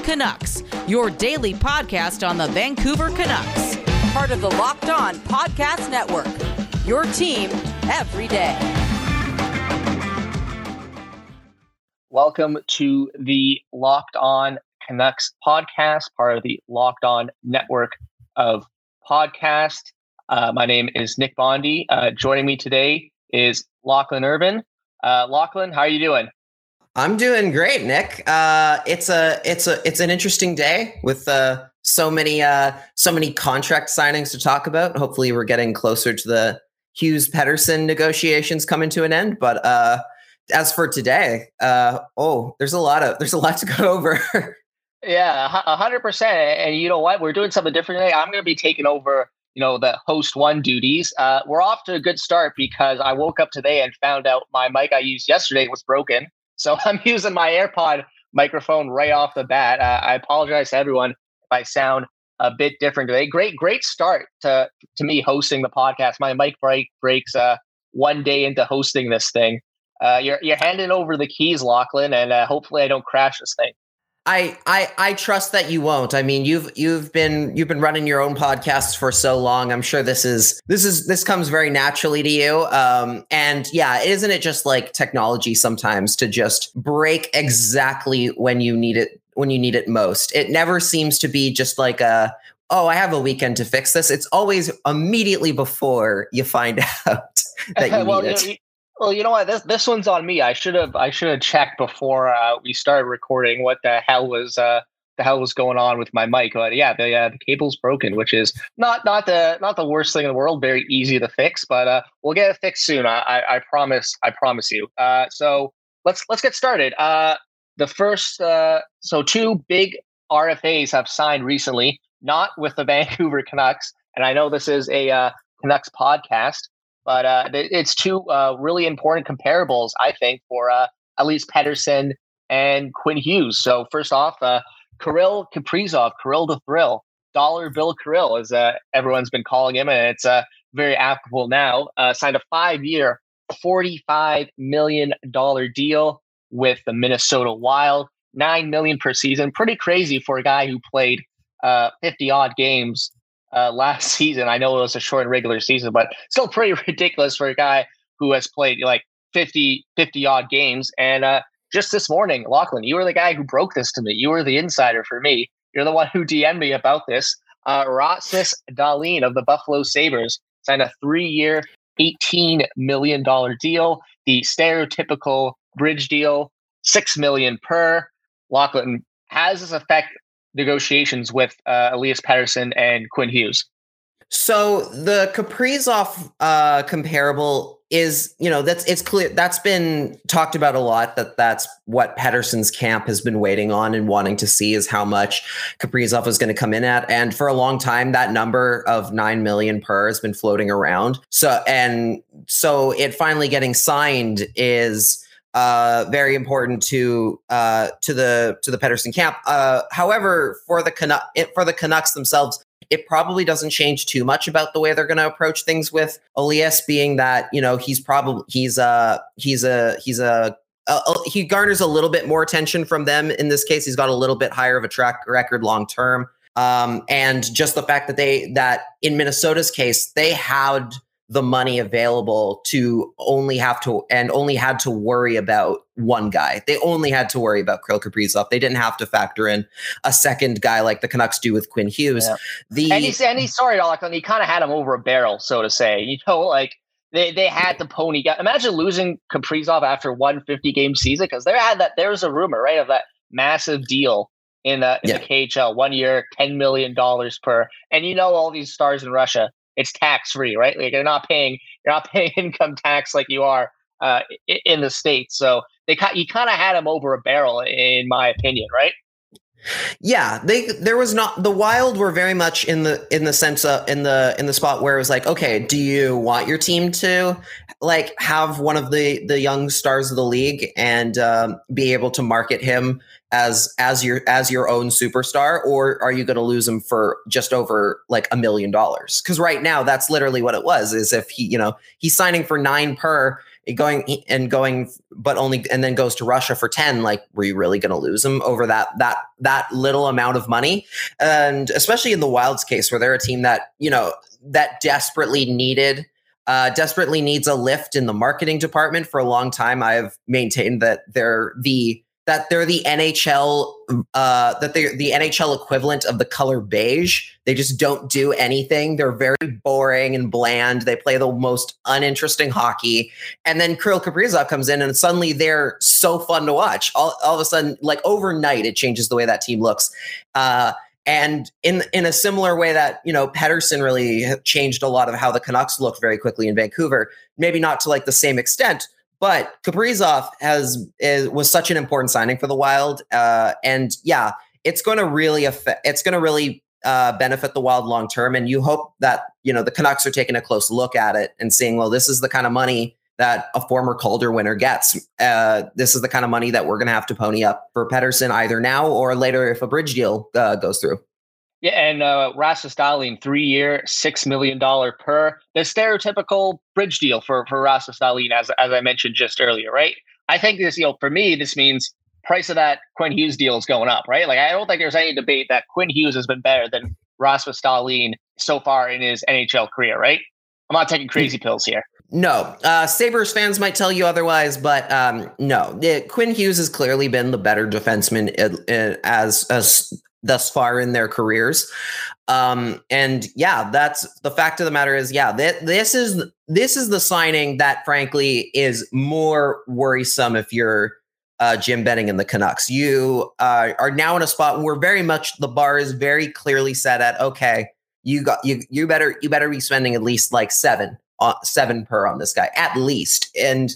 Canucks, your daily podcast on the Vancouver Canucks. Part of the Locked On Podcast Network, your team every day. Welcome to the Locked On Canucks podcast, part of the Locked On network of podcasts. My name is Nick Bondi. Joining me today is Lachlan Irvin. Lachlan, how are you doing? I'm doing great, Nick. It's an interesting day with so many contract signings to talk about. Hopefully, we're getting closer to the Hughes Pettersson negotiations coming to an end. But as for today, there's a lot to go over. Yeah, 100%. And you know what? We're doing something different today. I'm going to be taking over, the host one duties. We're off to a good start because I woke up today and found out my mic I used yesterday was broken. So I'm using my AirPod microphone right off the bat. I apologize to everyone if I sound a bit different today. Great start to me hosting the podcast. My mic breaks one day into hosting this thing. You're handing over the keys, Lachlan, and hopefully I don't crash this thing. I trust that you won't. I mean, you've been running your own podcasts for so long. I'm sure this comes very naturally to you. And yeah, isn't it just like technology sometimes to just break exactly when you need it most? It never seems to be just like I have a weekend to fix this. It's always immediately before you find out that you need it. Well, you know what? This one's on me. I should have checked before we started recording what the hell was going on with my mic. But yeah, the cable's broken, which is not the worst thing in the world. Very easy to fix, but we'll get it fixed soon. I promise. I promise you. So let's get started. The first two big RFAs have signed recently, not with the Vancouver Canucks, and I know this is a Canucks podcast. But it's two really important comparables, I think, for Elias Pettersson and Quinn Hughes. So first off, Kirill Kaprizov, Kirill the Thrill, Dollar Bill Kirill, as everyone's been calling him, and it's very applicable now, signed a 5-year, $45 million deal with the Minnesota Wild, $9 million per season. Pretty crazy for a guy who played 50-odd games last season. I know it was a short regular season, but still pretty ridiculous for a guy who has played like 50 odd games. And just this morning, Lachlan, you were the guy who broke this to me. You were the insider for me. You're the one who DM'd me about this. Rasmus Dahlin of the Buffalo Sabres signed a 3-year, $18 million deal. The stereotypical bridge deal, $6 million per. Lachlan, how does this affect negotiations with Elias Pettersson and Quinn Hughes? So the Kaprizov comparable is, it's clear that's been talked about a lot, that's what Pettersson's camp has been waiting on and wanting to see is how much Kaprizov is going to come in at. And for a long time, that number of $9 million per has been floating around. So it finally getting signed is very important to the Pettersson camp. However, for the Canucks themselves, it probably doesn't change too much about the way they're going to approach things with Elias, being that he garners a little bit more attention from them. In this case, he's got a little bit higher of a track record long term, and just the fact that in Minnesota's case they had the money available to only had to worry about one guy. They only had to worry about Kirill Kaprizov. They didn't have to factor in a second guy like the Canucks do with Quinn Hughes. Yeah. And he's sorry, Lachlan, he kind of had him over a barrel, so to say. Like they had the pony guy. Imagine losing Kaprizov after one 50-game season, because there was a rumor, right, of that massive deal in the KHL, 1 year, $10 million per. And all these stars in Russia, it's tax-free, right? Like you're not paying income tax like you are in the States. So you kind of had him over a barrel, in my opinion, right? Yeah, the Wild were very much in the sense of in the spot where it was like, okay, do you want your team to like have one of the young stars of the league and be able to market him as your own superstar, or are you going to lose him for just over like $1 million? Because right now that's literally what it was. Is if he's signing for 9 per going, but only and then goes to Russia for 10. Like, were you really going to lose him over that little amount of money? And especially in the Wild's case, where they're a team that that desperately needs a lift in the marketing department. For a long time, I've maintained that they're the NHL the NHL equivalent of the color beige. They just don't do anything. They're very boring and bland. They play the most uninteresting hockey. And then Kirill Kaprizov comes in and suddenly they're so fun to watch. All of a sudden, like overnight, it changes the way that team looks. And in a similar way that, Pettersson really changed a lot of how the Canucks looked very quickly in Vancouver, maybe not to like the same extent, but Kaprizov was such an important signing for the Wild. And yeah, it's going to really benefit the Wild long term. And you hope that, the Canucks are taking a close look at it and seeing, well, this is the kind of money that a former Calder winner gets. This is the kind of money that we're going to have to pony up for Pettersson either now or later if a bridge deal goes through. Yeah, and Rasmus Dahlin, 3-year, $6 million per. The stereotypical bridge deal for Rasmus Dahlin, as I mentioned just earlier, right? I think this, for me, this means price of that Quinn Hughes deal is going up, right? Like, I don't think there's any debate that Quinn Hughes has been better than Rasmus Dahlin so far in his NHL career, right? I'm not taking crazy pills here. No, Sabres fans might tell you otherwise, but no. Quinn Hughes has clearly been the better defenseman as thus far in their careers. And yeah, that's the fact of the matter is, yeah, this is the signing that frankly is more worrisome if you're Jim Benning and the Canucks. You are now in a spot where very much the bar is very clearly set at, okay, you better be spending at least like 7 per on this guy at least. And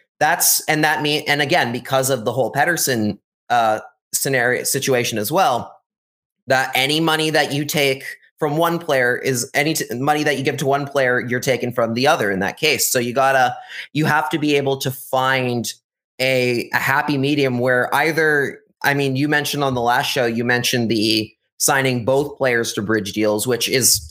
again, because of the whole Pettersson situation as well, that any money that you take from one player is money that you give to one player, you're taking from the other in that case. So you have to be able to find a happy medium where you mentioned on the last show, you mentioned the signing both players to bridge deals, which is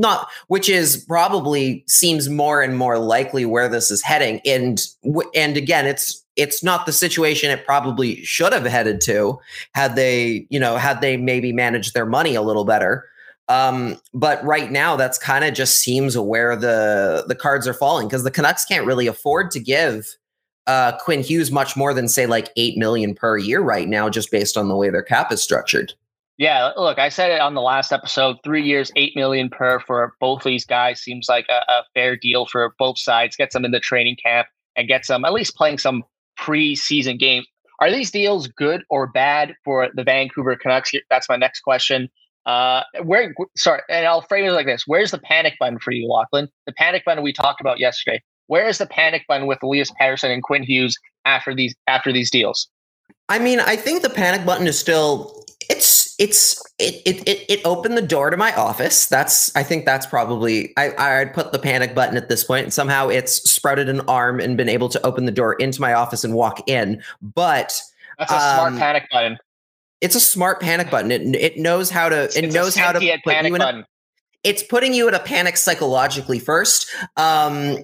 probably seems more and more likely where this is heading. And again, it's not the situation it probably should have headed to had they maybe managed their money a little better. But right now, that's kind of just seems where the cards are falling, because the Canucks can't really afford to give Quinn Hughes much more than say like $8 million per year right now, just based on the way their cap is structured. Yeah, look, I said it on the last episode, 3 years, $8 million per for both of these guys seems like a fair deal for both sides. Gets them in the training camp and gets them at least playing some preseason games. Are these deals good or bad for the Vancouver Canucks? That's my next question. And I'll frame it like this. Where's the panic button for you, Lachlan? The panic button we talked about yesterday. Where is the panic button with Elias Pettersson and Quinn Hughes after these deals? I mean, I think the panic button is still it opened the door to my office. I think that's probably I'd put the panic button at this point, and somehow it's sprouted an arm and been able to open the door into my office and walk in. But that's a smart panic button. It's a smart panic button. It knows how to put you in it's putting you in a panic psychologically first. I'm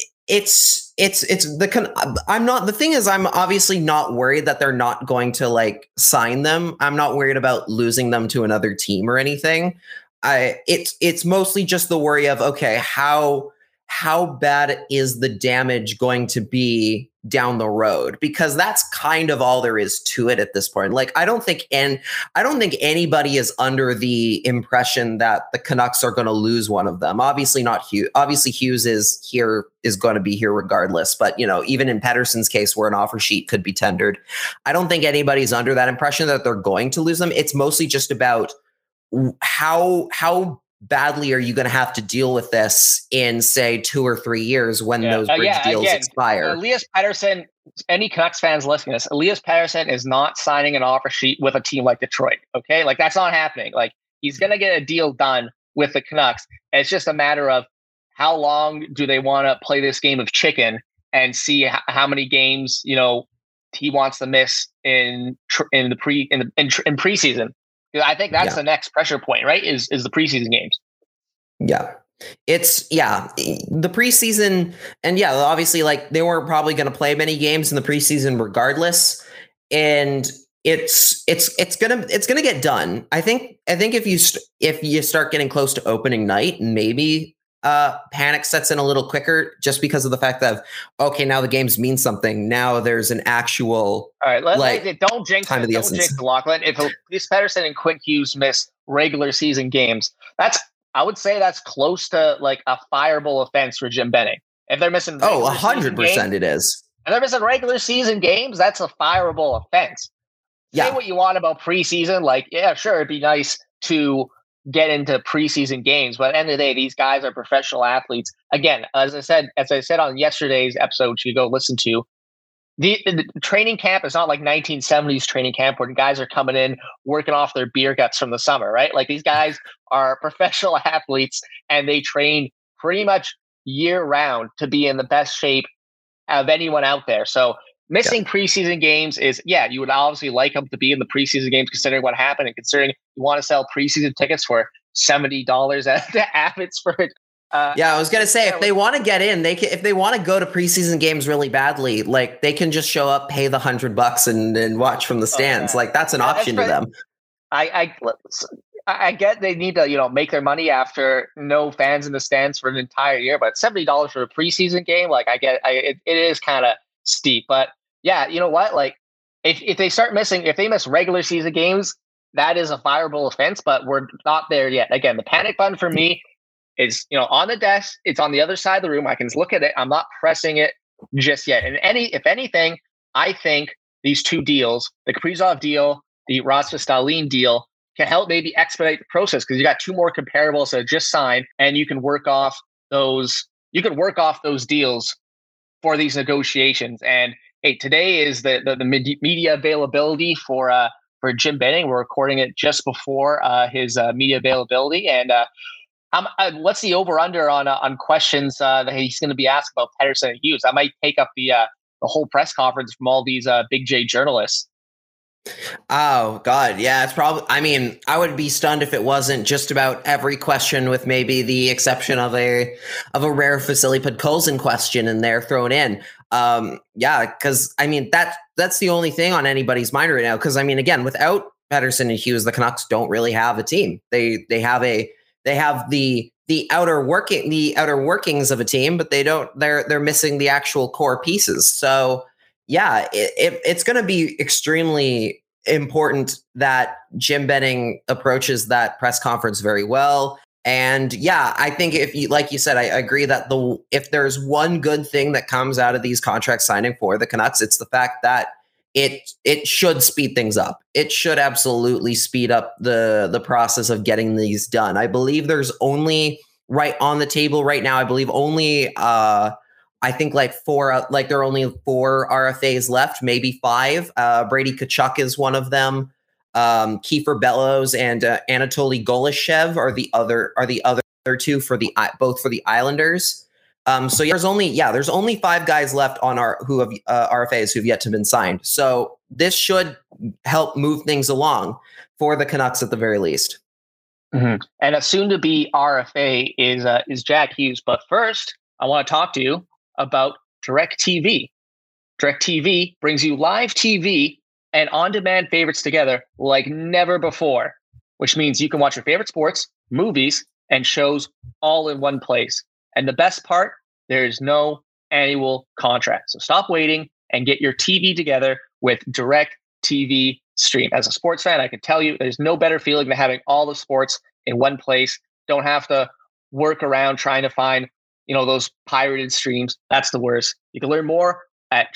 obviously not worried that they're not going to like sign them. I'm not worried about losing them to another team or anything. It's mostly just the worry of, okay, how bad is the damage going to be down the road? Because that's kind of all there is to it at this point. Like, I don't think anybody is under the impression that the Canucks are going to lose one of them. Obviously not Hughes. Obviously Hughes is going to be here regardless. But, even in Pettersson's case where an offer sheet could be tendered, I don't think anybody's under that impression that they're going to lose them. It's mostly just about how badly are you going to have to deal with this in, say, 2 or 3 years when those bridge deals expire? Elias Pettersson, any Canucks fans listening to this, Elias Pettersson is not signing an offer sheet with a team like Detroit, okay? Like, that's not happening. Like, he's going to get a deal done with the Canucks. And it's just a matter of how long do they want to play this game of chicken and see how many games, he wants to miss in preseason. I think that's the next pressure point, right? Is the preseason games. Yeah. The preseason, and obviously, like, they weren't probably going to play many games in the preseason regardless, and it's gonna get done. I think if you start getting close to opening night, maybe panic sets in a little quicker, just because of the fact that now the games mean something. Now there's an actual. All right, don't jinx it. Don't jinx it, Lachlan. If Chris Pettersson and Quinn Hughes miss regular season games, I would say that's close to like a fireable offense for Jim Benning. If they're missing 100% it is. If they're missing regular season games, that's a fireable offense. Say what you want about preseason. Like, yeah, sure, it'd be nice to get into preseason games, but at the end of the day, these guys are professional athletes. Again, as I said on yesterday's episode, which you go listen to, the training camp is not like 1970s training camp where guys are coming in working off their beer guts from the summer, right? Like, these guys are professional athletes and they train pretty much year round to be in the best shape of anyone out there. So missing preseason games is, you would obviously like them to be in the preseason games, considering what happened and considering you want to sell preseason tickets for $70 at the Abbott's for I was gonna say, if they want to get in, if they want to go to preseason games really badly, like, they can just show up, pay the $100 and watch from the stands. Like, that's an option to them. I get they need to make their money after no fans in the stands for an entire year, but $70 for a preseason game, like, it is kind of steep. But you know what? Like, if they miss regular season games, that is a fireable offense. But we're not there yet. Again, the panic button for me is, on the desk. It's on the other side of the room. I can look at it. I'm not pressing it just yet. And if anything, I think these two deals, the Kaprizov deal, the Rasmus-Dahlin deal, can help maybe expedite the process, because you got two more comparables that just signed, and you can work off those. You can work off those deals for these negotiations. And hey, today is the media availability for Jim Benning. We're recording it just before his media availability, and what's the over/under on questions that he's going to be asked about Pettersson and Hughes? I might take up the whole press conference from all these Big J journalists. Oh God, yeah, it's probably. I mean, I would be stunned if it wasn't just about every question, with maybe the exception of a rare Vasily Podkolzin question in there thrown in. Because I mean that's the only thing on anybody's mind right now. Because I mean, again, without Pettersson and Hughes, the Canucks don't really have a team. They have the outer workings of a team, but they don't. They're missing the actual core pieces. So it's going to be extremely important that Jim Benning approaches that press conference very well. And I think like you said, I agree that if there's one good thing that comes out of these contract signing for the Canucks, it's the fact that it should speed things up. It should absolutely speed up the process of getting these done. I believe there's only right on the table right now. I believe only I think there are only 4 RFAs left, maybe 5. Brady Tkachuk is one of them. Kiefer Bellows and Anatoly Golishev are the other 2 both for the Islanders. So there's only 5 guys left on who have RFAs who've yet to been signed. So this should help move things along for the Canucks at the very least. Mm-hmm. And a soon-to-be RFA is Jack Hughes. But first, I want to talk to you about DirecTV. DirecTV brings you live TV and on-demand favorites together like never before, which means you can watch your favorite sports, movies, and shows all in one place. And the best part, there is no annual contract. So stop waiting and get your TV together with DirecTV Stream. As a sports fan, I can tell you there's no better feeling than having all the sports in one place. Don't have to work around trying to find, those pirated streams. That's the worst. You can learn more at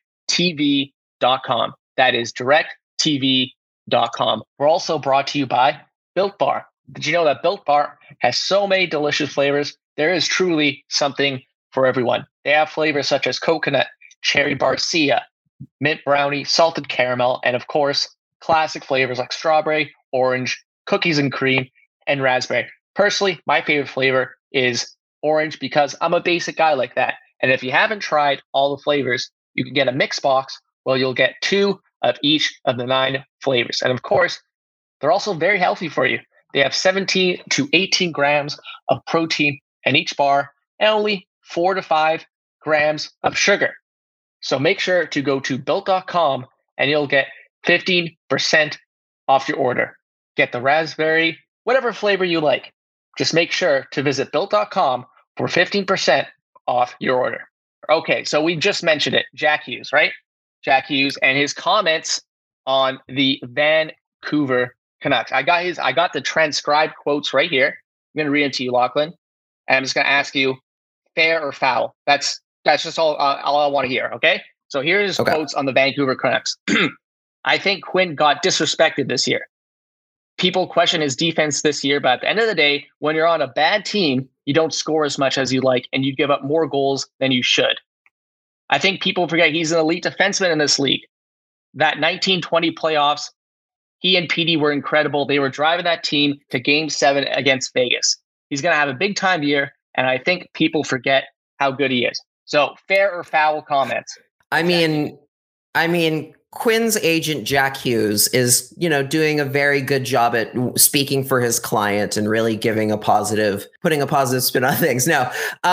directtv.com. That is directtv.com. We're also brought to you by Built Bar. Did you know that Built Bar has so many delicious flavors? There is truly something for everyone. They have flavors such as coconut, cherry barcia, mint brownie, salted caramel, and of course, classic flavors like strawberry, orange, cookies and cream, and raspberry. Personally, my favorite flavor is orange because I'm a basic guy like that. And if you haven't tried all the flavors, you can get a mix box. Well, you'll get 2 of each of the 9 flavors. And of course, they're also very healthy for you. They have 17 to 18 grams of protein in each bar and only 4 to 5 grams of sugar. So make sure to go to built.com and you'll get 15% off your order. Get the raspberry, whatever flavor you like. Just make sure to visit built.com for 15% off your order. Okay, so we just mentioned it. Jack Hughes, right? Jack Hughes and his comments on the Vancouver Canucks. I got the transcribed quotes right here. I'm going to read it to you, Lachlan. And I'm just going to ask you, fair or foul? That's just all I want to hear, okay? So here's quotes on the Vancouver Canucks. I think Quinn got disrespected this year. People question his defense this year, but at the end of the day, when you're on a bad team, you don't score as much as you like, and you give up more goals than you should. I think people forget he's an elite defenseman in this league. That 1920 playoffs, he and PD were incredible. They were driving that team to Game 7 against Vegas. He's going to have a big time year, and I think people forget how good he is. So, fair or foul comments? I mean, Quinn's agent, Jack Hughes, is, doing a very good job at speaking for his client and really putting a positive spin on things. Now,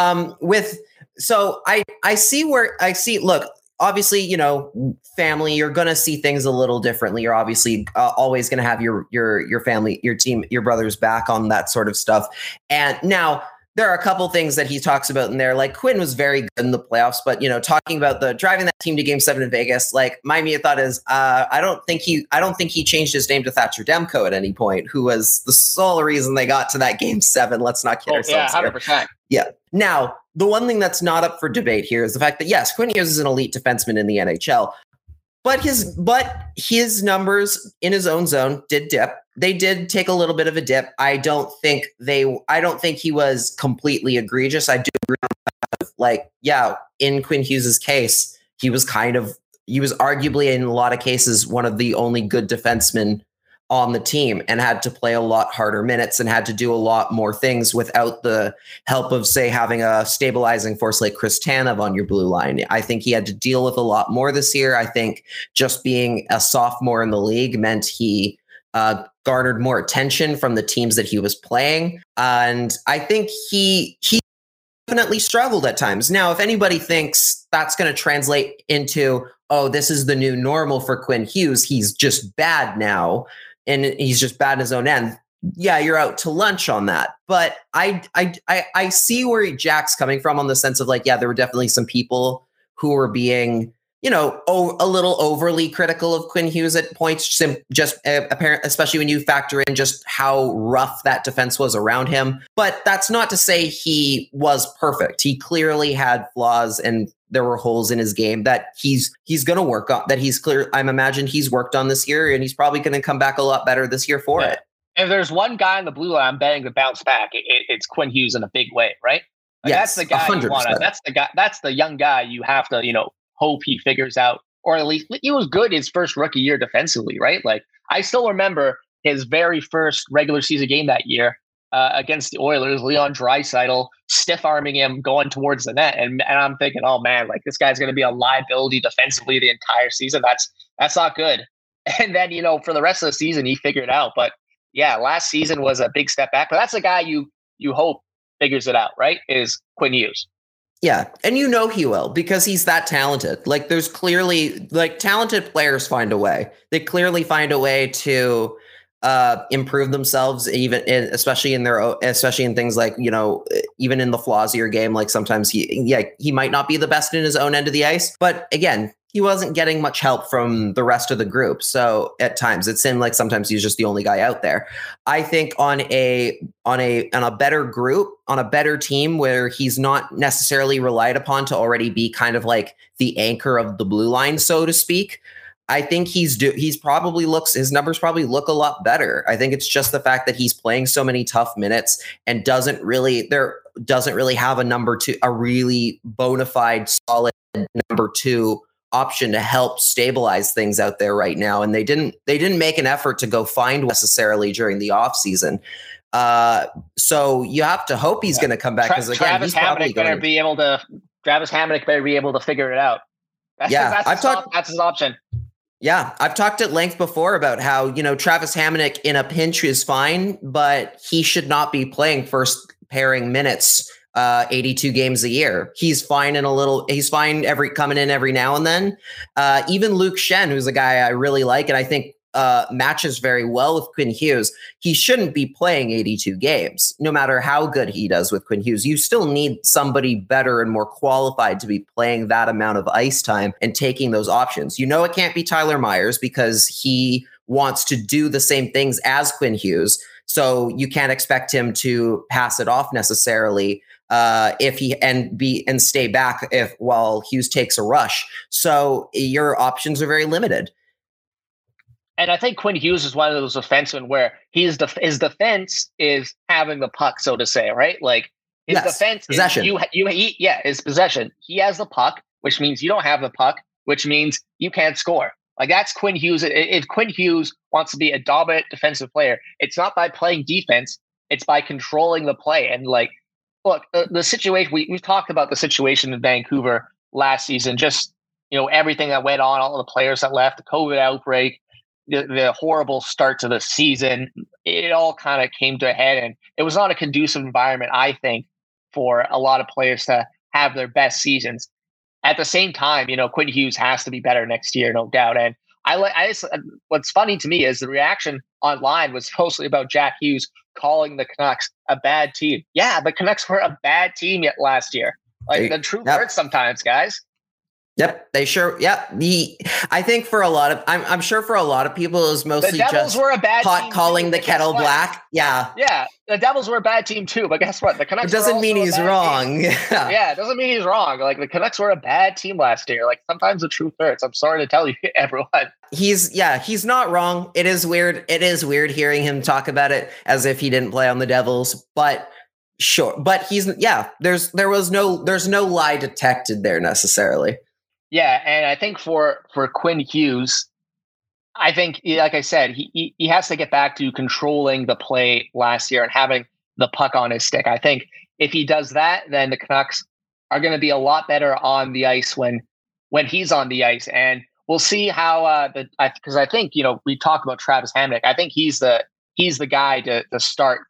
look, obviously, family, you're going to see things a little differently. You're obviously always going to have your family, your team, your brother's back on that sort of stuff. And now, there are a couple things that he talks about in there. Like Quinn was very good in the playoffs, but talking about the driving that team to Game 7 in Vegas, like my immediate thought is, I don't think he changed his name to Thatcher Demko at any point, who was the sole reason they got to that Game 7. Let's not kid ourselves. Yeah, 100%. Yeah. Now, the one thing that's not up for debate here is the fact that yes, Quinn Hughes is an elite defenseman in the NHL. But his numbers in his own zone did dip. They did take a little bit of a dip. I don't think he was completely egregious. I do agree with in Quinn Hughes's case, he was arguably in a lot of cases one of the only good defensemen on the team and had to play a lot harder minutes and had to do a lot more things without the help of, say, having a stabilizing force like Chris Tanev on your blue line. I think he had to deal with a lot more this year. I think just being a sophomore in the league meant he garnered more attention from the teams that he was playing. And I think he definitely struggled at times. Now, if anybody thinks that's going to translate into, oh, this is the new normal for Quinn Hughes, he's just bad now, and he's just bad in his own end. Yeah, you're out to lunch on that. But I see where Jack's coming from on the sense of there were definitely some people who were being, a little overly critical of Quinn Hughes at points, apparent, especially when you factor in just how rough that defense was around him. But that's not to say he was perfect. He clearly had flaws and there were holes in his game that he's going to work on, that I'm imagined he's worked on this year, and he's probably going to come back a lot better this year for it. If there's one guy in the blue line I'm betting to bounce back, it's Quinn Hughes in a big way, right? Yes, that's the guy 100%. You want. That's the young guy you have to, hope he figures out, or at least he was good his first rookie year defensively, right? Like I still remember his very first regular season game that year against the Oilers, Leon Draisaitl stiff arming him going towards the net, and I'm thinking, oh man, like this guy's going to be a liability defensively the entire season. That's not good. And then for the rest of the season he figured it out. But yeah, last season was a big step back. But that's the guy you hope figures it out, right? Is Quinn Hughes. Yeah, and he will, because he's that talented. Like there's clearly talented players find a way. They clearly find a way to improve themselves, especially in things like, even in the flaws of your game. Like sometimes he might not be the best in his own end of the ice, but again, he wasn't getting much help from the rest of the group. So at times it seemed like sometimes he's just the only guy out there. I think on a better group, on a better team where he's not necessarily relied upon to already be kind of like the anchor of the blue line, so to speak, I think his numbers probably look a lot better. I think it's just the fact that he's playing so many tough minutes and doesn't really have a really bona fide solid number 2 option to help stabilize things out there right now. And they didn't make an effort to go find necessarily during the offseason. So you have to hope he's going to come back because again, Travis Hamonic better be able to. Travis Hamonic better be able to figure it out. That's his option. Yeah, I've talked at length before about how, Travis Hamonic in a pinch is fine, but he should not be playing first pairing minutes 82 games a year. He's fine coming in every now and then. Even Luke Shen, who's a guy I really like and I think matches very well with Quinn Hughes, he shouldn't be playing 82 games, no matter how good he does with Quinn Hughes. You still need somebody better and more qualified to be playing that amount of ice time and taking those options. It can't be Tyler Myers because he wants to do the same things as Quinn Hughes. So you can't expect him to pass it off necessarily and stay back while Hughes takes a rush. So your options are very limited. And I think Quinn Hughes is one of those defensemen where his defense is having the puck, so to say, right? Like his defense possession. His possession. He has the puck, which means you don't have the puck, which means you can't score. Like that's Quinn Hughes. If Quinn Hughes wants to be a dominant defensive player, it's not by playing defense; it's by controlling the play. And look, the situation we've talked about the situation in Vancouver last season. Just everything that went on, all the players that left, the COVID outbreak. The horrible start to the season, it all kind of came to a head, and it was not a conducive environment, I think, for a lot of players to have their best seasons. At the same time, Quinn Hughes has to be better next year, no doubt. And what's funny to me is the reaction online was mostly about Jack Hughes calling the Canucks a bad team. Yeah, the Canucks were a bad team yet last year. The truth hurts sometimes, guys. Yep, they sure. Yep, I think for a lot of, I'm sure for a lot of people, it was mostly the Devils were a bad team calling too, the kettle black. Yeah, the Devils were a bad team too. But guess what? The Canucks. It doesn't mean he's wrong. Yeah, it doesn't mean he's wrong. Like the Canucks were a bad team last year. Like sometimes the truth hurts. I'm sorry to tell you, everyone. He's not wrong. It is weird. It is weird hearing him talk about it as if he didn't play on the Devils, but. Sure, but there's no lie detected there necessarily. Yeah, and I think for Quinn Hughes, I think, like I said, he has to get back to controlling the play last year and having the puck on his stick. I think if he does that, then the Canucks are going to be a lot better on the ice when he's on the ice. And we'll see how because I think we talked about Travis Hamonic. I think he's the guy to start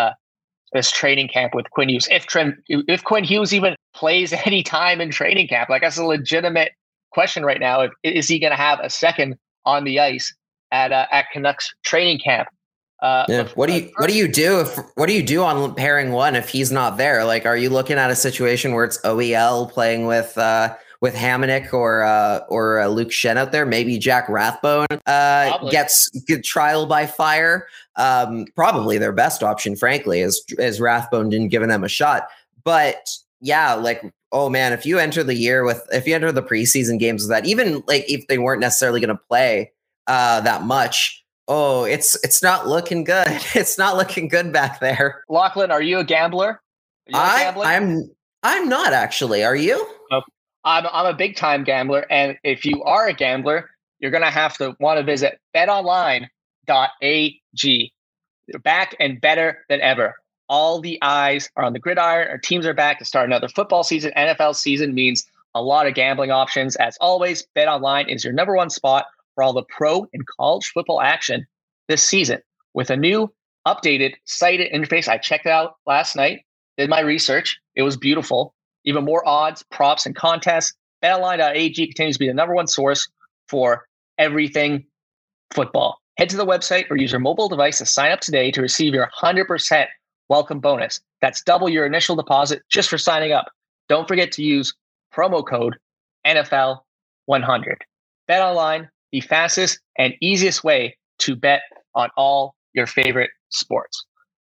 this training camp with Quinn Hughes. If Quinn Hughes even plays any time in training camp, like that's a legitimate question right now. Is he going to have a second on the ice at Canucks training camp? What do you do on pairing one if he's not there? Like, are you looking at a situation where it's OEL playing with Hamonic or Luke Shen out there? Maybe Jack Rathbone gets good trial by fire. Probably their best option, frankly, is Rathbone didn't give them a shot. But yeah, like, oh man, if you enter the preseason games with that, even like if they weren't necessarily going to play that much, it's not looking good. It's not looking good back there. Lachlan, are you a gambler? I'm not actually. Are you? Okay. I'm a big time gambler, and if you are a gambler, you're going to have to want to visit betonline.ag. They're back and better than ever. All the eyes are on the gridiron. Our teams are back to start another football season. NFL season means a lot of gambling options. As always, BetOnline is your number one spot for all the pro and college football action this season. With a new, updated site interface, I checked it out last night, did my research. It was beautiful. Even more odds, props, and contests. BetOnline.ag continues to be the number one source for everything football. Head to the website or use your mobile device to sign up today to receive your 100% welcome bonus. That's double your initial deposit just for signing up. Don't forget to use promo code NFL100. BetOnline, the fastest and easiest way to bet on all your favorite sports.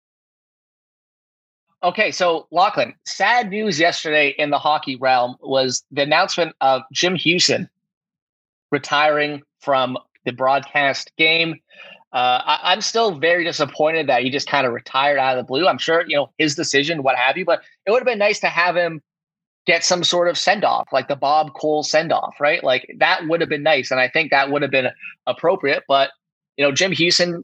Okay, so Lachlan, sad news yesterday in the hockey realm was the announcement of Jim Houston retiring from the broadcast game. I'm still very disappointed that he just kind of retired out of the blue. I'm sure, his decision, what have you, but it would have been nice to have him get some sort of send-off, like the Bob Cole send-off, right? Like that would have been nice. And I think that would have been appropriate. But, Jim Houston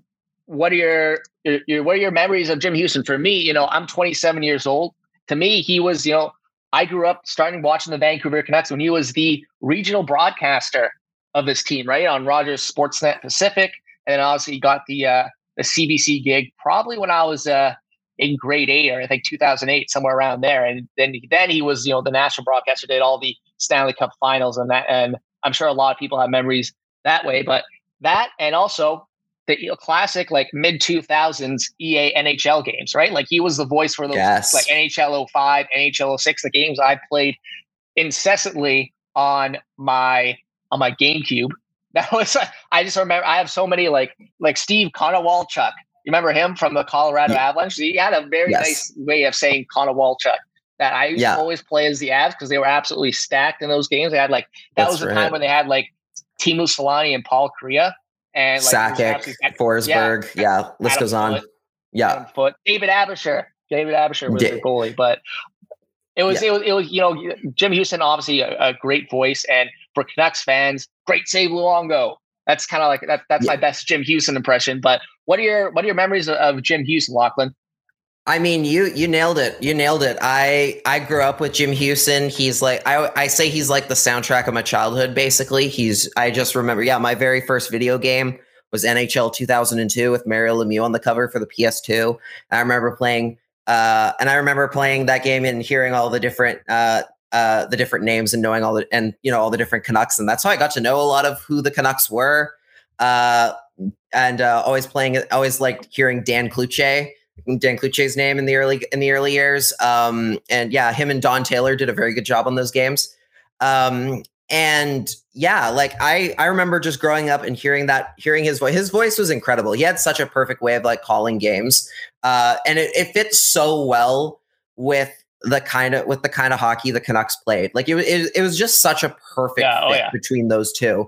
what are your memories of Jim Houston? For me, I'm 27 years old. To me, he was, I grew up starting watching the Vancouver Canucks when he was the regional broadcaster of this team, right, on Rogers Sportsnet Pacific, and then obviously he got the CBC gig probably when I was in grade 8, or I think 2008, somewhere around there. And then he was, the national broadcaster, did all the Stanley Cup finals and that. And I'm sure a lot of people have memories that way, but that, and also the classic like mid 2000s EA NHL games, right? Like he was the voice for those like NHL 05, NHL 06, the games I played incessantly on my GameCube. That was, I just remember, I have so many like Steve Konowalchuk. You remember him from the Colorado Avalanche? He had a very nice way of saying Konowalchuk that I used to always play as the Avs because they were absolutely stacked in those games. They had like, that was the time when they had like Teemu Selanne and Paul Kariya and like Sakic, Forsberg. List goes on. David Abisher was the goalie, but it was Jim Houston, obviously a great voice, and for Canucks fans, great save Luongo. That's kind of like that. That's my best Jim Houston impression. But what are your memories of Jim Houston, Lachlan? I mean, you nailed it. I grew up with Jim Houston. He's like, I say he's like the soundtrack of my childhood, basically. I just remember, my very first video game was NHL 2002 with Mario Lemieux on the cover for the PS2. I remember playing, that game and hearing all the different names and knowing all the different Canucks. And that's how I got to know a lot of who the Canucks were. Always liked hearing Dan Cloutier's name in the early years. Him and Don Taylor did a very good job on those games. I remember just growing up and hearing his voice. His voice was incredible. He had such a perfect way of like calling games. And it fits so well with the kind of hockey the Canucks played. Like it was just such a perfect fit between those two.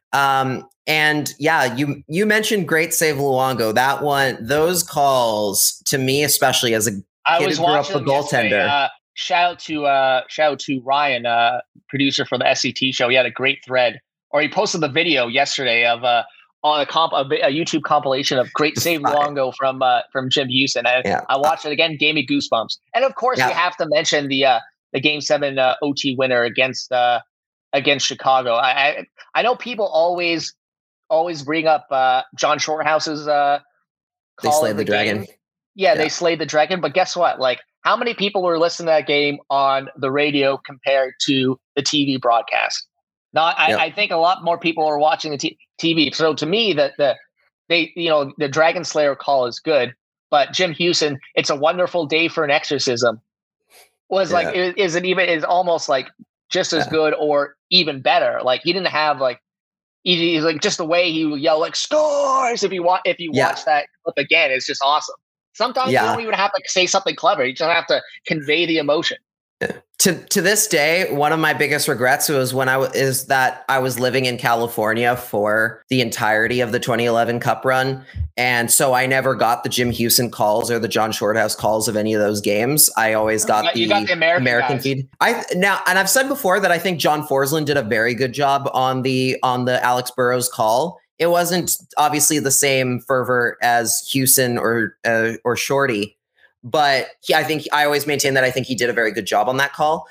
You mentioned great save Luongo. That one, those calls to me, especially as a kid who grew up a goaltender. Shout out to Ryan, producer for the SCT show. He had a great thread, or he posted the video yesterday of on a YouTube compilation of great save Luongo from Jim Houston. I watched it again, gave me goosebumps. And of course, you have to mention the Game 7 OT winner against Chicago. I know people always bring up John Shorthouse's they slayed the dragon. They slayed the dragon. But guess what? Like, how many people were listening to that game on the radio compared to the TV broadcast? I think a lot more people are watching the TV. So to me, the Dragon Slayer call is good, but Jim Houston, it's a wonderful day for an exorcism, was like, is almost like just as good or even better. Like he didn't have like, he's like just the way he would yell like scores. If you watch that clip again, it's just awesome. Sometimes you don't even have to say something clever. You just have to convey the emotion. To this day, one of my biggest regrets was that I was living in California for the entirety of the 2011 Cup run, and so I never got the Jim Houston calls or the John Shorthouse calls of any of those games. I always got the American feed. And I've said before that I think John Forsland did a very good job on the Alex Burrows call. It wasn't obviously the same fervor as Houston or Shorty. But I always maintain that I think he did a very good job on that call.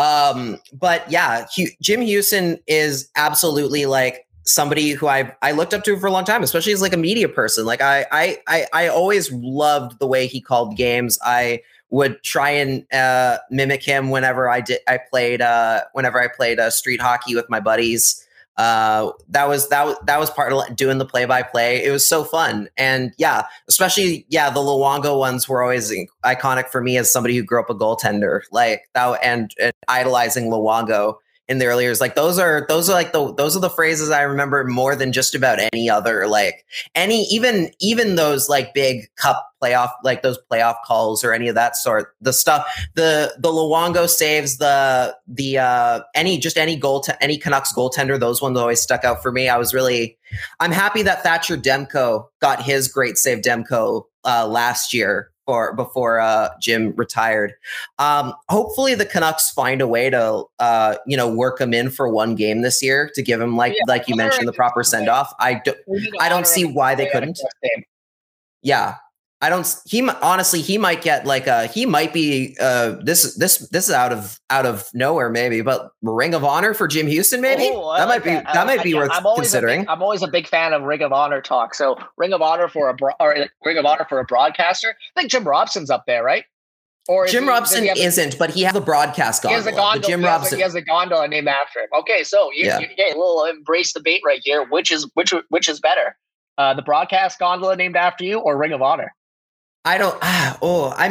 Jim Houston is absolutely like somebody who I looked up to for a long time, especially as like a media person. Like I always loved the way he called games. I would try and mimic him whenever I played street hockey with my buddies. That was part of doing the play-by-play. It was so fun. And especially the Luongo ones were always iconic for me as somebody who grew up a goaltender, like that, and idolizing Luongo in the early years. Like those are the phrases I remember more than just about any other, like even those like big cup playoff, like those playoff calls or any of that sort. The stuff, the Luongo saves, any Canucks goaltender, those ones always stuck out for me. I'm happy that Thatcher Demko got his great save Demko last year before Jim retired. Hopefully the Canucks find a way to work him in for one game this year to give him like you mentioned, the proper send off. I don't see why they couldn't. Yeah. Honestly, he might get like he might be this is out of nowhere maybe, but Ring of Honor for Jim Houston maybe. Oh, that might be worth considering. I'm always a big fan of Ring of Honor talk. So Ring of Honor for a broadcaster. I think Jim Robson's up there, right? Or Jim Robson isn't, but he has a broadcast gondola. He has a gondola named after him. Okay, so a little embrace debate right here. Which is better, the broadcast gondola named after you or Ring of Honor? I don't. I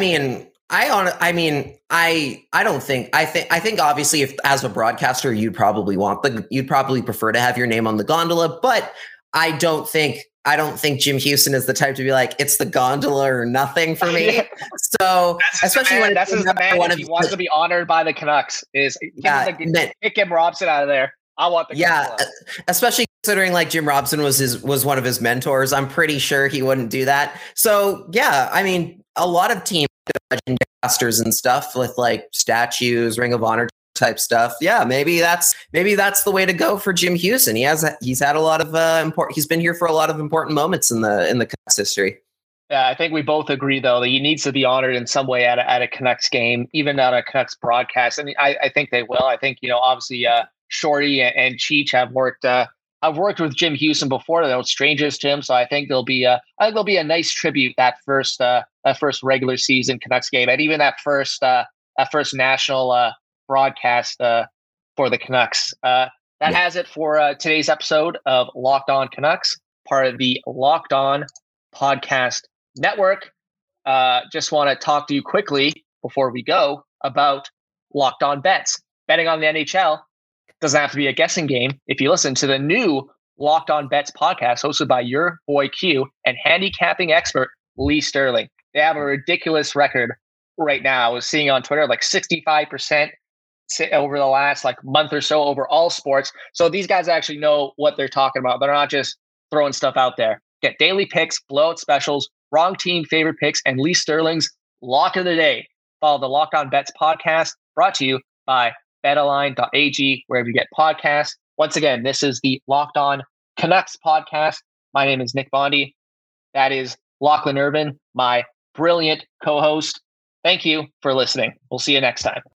think obviously, if as a broadcaster, you'd probably prefer to have your name on the gondola, but I don't think Jim Houston is the type to be like, it's the gondola or nothing for me. So especially when that's his man. He wants to be honored by the Canucks. Kick Jim Robson out of there. I want the gondola. Especially considering like Jim Robson was one of his mentors. I'm pretty sure he wouldn't do that. So yeah, I mean, a lot of teams do casters and stuff with like statues, Ring of Honor type stuff. Yeah, maybe that's the way to go for Jim Houston. He's had a lot of he's been here for a lot of important moments in the Canucks history. Yeah, I think we both agree though that he needs to be honored in some way at a Canucks game, even at a Canucks broadcast. I mean, I think they will. I think obviously Shorty and Cheech have worked. I've worked with Jim Houston before; they're strangers to him, so I think there'll be a nice tribute that first regular season Canucks game, and even that first national broadcast for the Canucks. That has it for today's episode of Locked On Canucks, part of the Locked On Podcast Network. Just want to talk to you quickly before we go about Locked On Bets. Betting on the NHL doesn't have to be a guessing game. If you listen to the new Locked On Bets podcast hosted by your boy Q and handicapping expert Lee Sterling, they have a ridiculous record right now. I was seeing on Twitter like 65% over the last like month or so over all sports. So these guys actually know what they're talking about. They're not just throwing stuff out there. Get daily picks, blowout specials, wrong team favorite picks, and Lee Sterling's lock of the day. Follow the Locked On Bets podcast, brought to you by BetOnline.ag, wherever you get podcasts. Once again, this is the Locked On Canucks podcast. My name is Nick Bondi. That is Lachlan Irvin, my brilliant co-host. Thank you for listening. We'll see you next time.